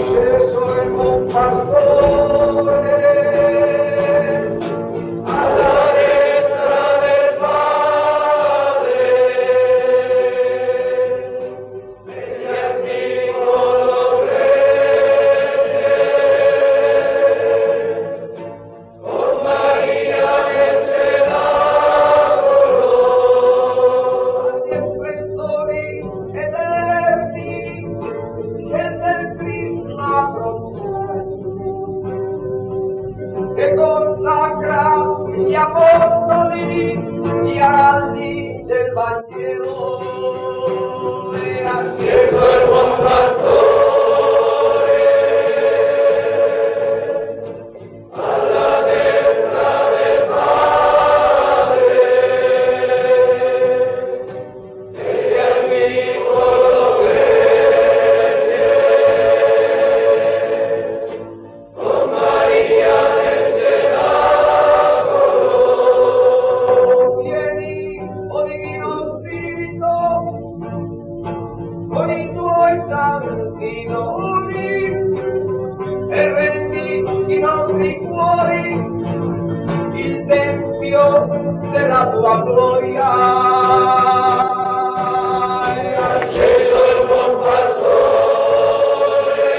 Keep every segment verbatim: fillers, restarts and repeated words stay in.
sceso il buon pastore alla destra del Padre, egli al piccolo gregge, con Maria nel cenacolo, agli splenditori eterni, scende il prisma che consacra gli apostoli, gli araldi del Vangelo. E acceso il buon pastore alla destra del Padre, egli al piccolo gregge, con Maria nel cenacolo. Vieni, o Divino Spirito, con i tuoi santi doni, e rendi i nostri cuori il tempio della tua gloria. È acceso il buon pastore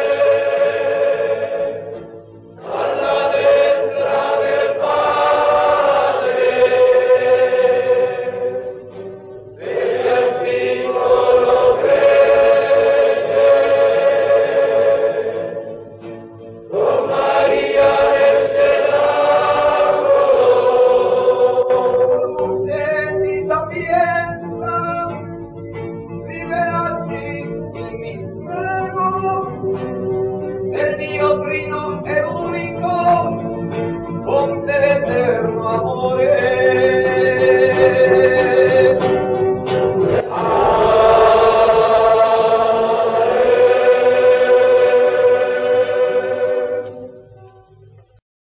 alla destra del Padre, egli al piccolo gregge, con Maria nel cenacolo. Luce di sapienza, rivelati il mistero del Dio Trino e